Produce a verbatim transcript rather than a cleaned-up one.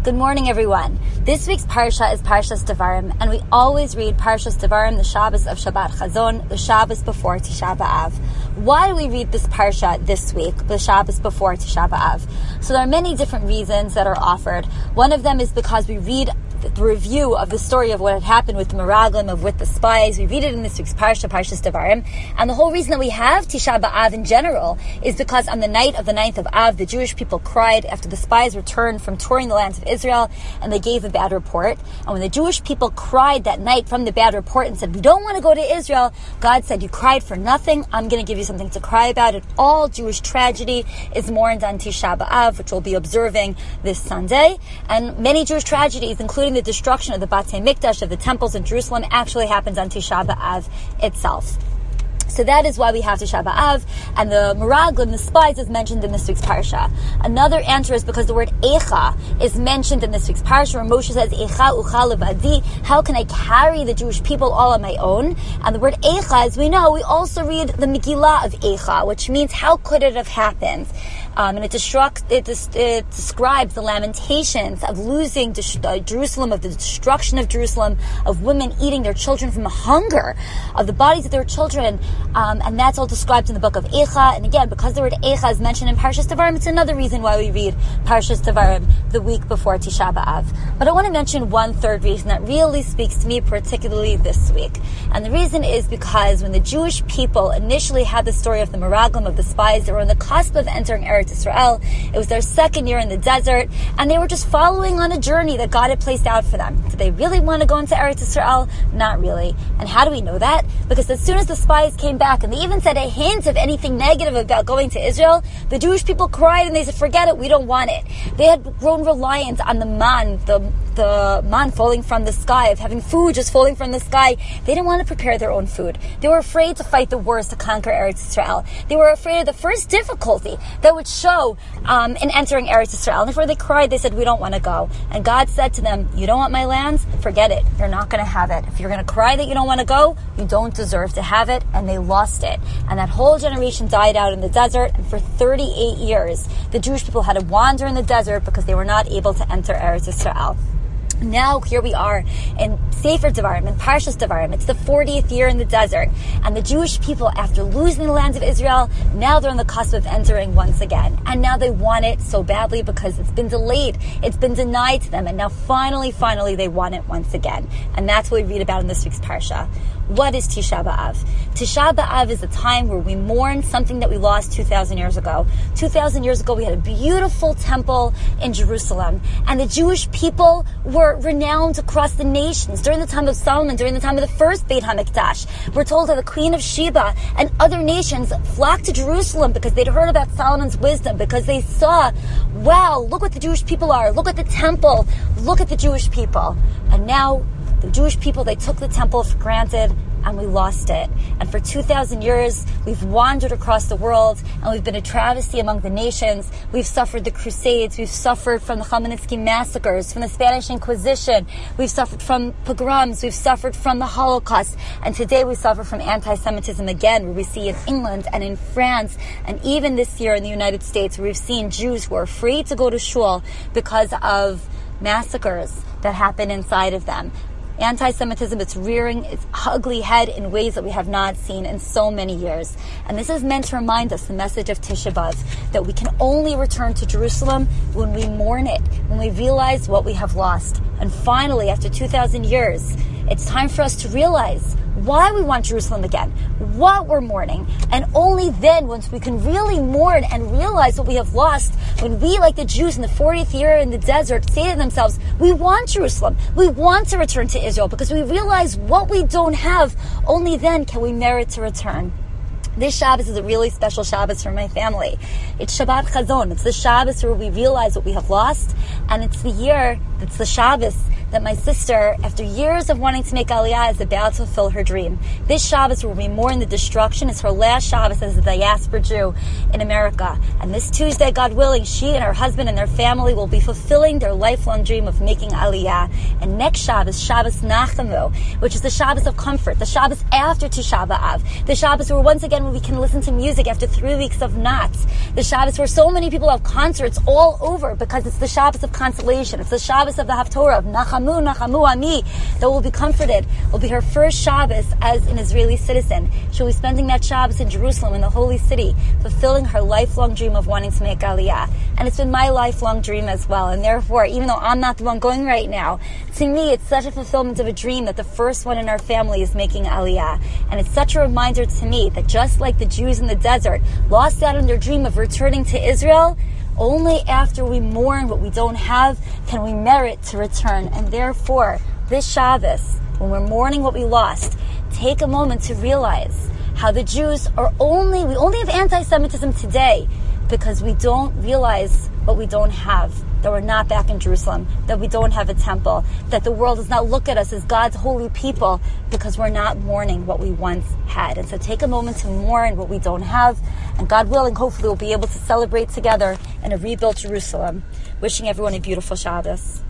Good morning, everyone. This week's Parsha is Parshas Devarim, and we always read Parshas Devarim the Shabbos of Shabbat Chazon, the Shabbos before Tisha B'Av. Why do we read this Parsha this week, the Shabbos before Tisha B'Av? So there are many different reasons that are offered. One of them is because we read the review of the story of what had happened with the Meraglim, of with the spies. We read it in this week's Parsha, Parshas Devarim. And the whole reason that we have Tisha B'Av in general is because on the night of the ninth of Av, the Jewish people cried after the spies returned from touring the lands of Israel, and they gave a bad report. And when the Jewish people cried that night from the bad report and said, we don't want to go to Israel, God said, you cried for nothing. I'm going to give you something to cry about. And all Jewish tragedy is mourned on Tisha B'Av, which we'll be observing this Sunday. And many Jewish tragedies, including the destruction of the Batei Mikdash, of the temples in Jerusalem, actually happens on Tisha B'Av itself. So that is why we have Tisha B'Av, and the Meraglim, the spies, is mentioned in this week's Parsha. Another answer is because the word Eicha is mentioned in this week's Parsha, where Moshe says, Eicha ucha levadi, how can I carry the Jewish people all on my own? And the word Eicha, as we know, we also read the Megillah of Eicha, which means how could it have happened? Um, and it, destruct, it, it describes the lamentations of losing uh, Jerusalem, of the destruction of Jerusalem, of women eating their children from hunger, of the bodies of their children, um, and that's all described in the book of Eicha. And again, because the word Eicha is mentioned in Parshas Devarim, it's another reason why we read Parshas Devarim the week before Tisha B'Av. But I want to mention one third reason that really speaks to me particularly this week. And the reason is because when the Jewish people initially had the story of the Meraglim, of the spies, they were on the cusp of entering Eretz Israel. It was their second year in the desert, and they were just following on a journey that God had placed out for them. Did they really want to go into Eretz Israel? Not really. And how do we know that? Because as soon as the spies came back, and they even said a hint of anything negative about going to Israel, the Jewish people cried and they said, forget it, we don't want it. They had grown reliant on the man, the the man falling from the sky, of having food just falling from the sky. They didn't want to prepare their own food. They were afraid to fight the wars to conquer Eretz Israel. They were afraid of the first difficulty that would show um, in entering Eretz Israel. And before they cried, they said, we don't want to go. And God said to them, you don't want my lands? Forget it. You're not going to have it. If you're going to cry that you don't want to go, you don't deserve to have it. And they lost it. And that whole generation died out in the desert. And for thirty-eight years, the Jewish people had to wander in the desert because they were not able to enter Eretz Israel. Now here we are in Sefer Devarim, in Parshas Devarim. It's the fortieth year in the desert. And the Jewish people, after losing the land of Israel, now they're on the cusp of entering once again. And now they want it so badly because it's been delayed. It's been denied to them. And now finally, finally, they want it once again. And that's what we read about in this week's Parsha. What is Tisha B'Av? Tisha B'Av is a time where we mourn something that we lost two thousand years ago. two thousand years ago, we had a beautiful temple in Jerusalem. And the Jewish people were renowned across the nations. During the time of Solomon, during the time of the first Beit HaMikdash, we're told that the Queen of Sheba and other nations flocked to Jerusalem because they'd heard about Solomon's wisdom, because they saw, wow, look what the Jewish people are. Look at the temple. Look at the Jewish people. And now the Jewish people, they took the temple for granted, and we lost it. And for two thousand years, we've wandered across the world, and we've been a travesty among the nations. We've suffered the Crusades. We've suffered from the Chmielnicki massacres, from the Spanish Inquisition. We've suffered from pogroms. We've suffered from the Holocaust. And today we suffer from anti-Semitism again, where we see in England and in France, and even this year in the United States, where we've seen Jews who are afraid to go to shul because of massacres that happen inside of them. Anti-Semitism, it's rearing its ugly head in ways that we have not seen in so many years. And this is meant to remind us, the message of Tisha B'Av, that we can only return to Jerusalem when we mourn it, when we realize what we have lost. And finally, after two thousand years, it's time for us to realize why we want Jerusalem again, what we're mourning. And only then, once we can really mourn and realize what we have lost, when we, like the Jews in the fortieth year in the desert, say to themselves, we want Jerusalem, we want to return to Israel, because we realize what we don't have, only then can we merit to return. This Shabbos is a really special Shabbos for my family. It's Shabbat Chazon. It's the Shabbos where we realize what we have lost, and it's the year It's the Shabbos that my sister, after years of wanting to make Aliyah, is about to fulfill her dream. This Shabbos will be mourn the destruction. It's her last Shabbos as a diaspora Jew in America. And this Tuesday, God willing, she and her husband and their family will be fulfilling their lifelong dream of making Aliyah. And next Shabbos, Shabbos Nachamu, which is the Shabbos of comfort, the Shabbos after Tisha B'Av, the Shabbos where once again we can listen to music after three weeks of knots, the Shabbos where so many people have concerts all over because it's the Shabbos of consolation. It's the Shabbos of the Haftorah, of Nachamu, Nachamu Ami, that will be comforted. Will be her first Shabbos as an Israeli citizen. She'll be spending that Shabbos in Jerusalem, in the holy city, fulfilling her lifelong dream of wanting to make Aliyah. And it's been my lifelong dream as well. And therefore, even though I'm not the one going right now, to me it's such a fulfillment of a dream that the first one in our family is making Aliyah. And it's such a reminder to me that just like the Jews in the desert lost out on their dream of returning to Israel, only after we mourn what we don't have can we merit to return. And therefore, this Shabbos, when we're mourning what we lost, take a moment to realize how the Jews are only, we only have anti-Semitism today because we don't realize what we don't have, that we're not back in Jerusalem, that we don't have a temple, that the world does not look at us as God's holy people because we're not mourning what we once had. And so take a moment to mourn what we don't have, and God willing, hopefully we'll be able to celebrate together in a rebuilt Jerusalem. Wishing everyone a beautiful Shabbos.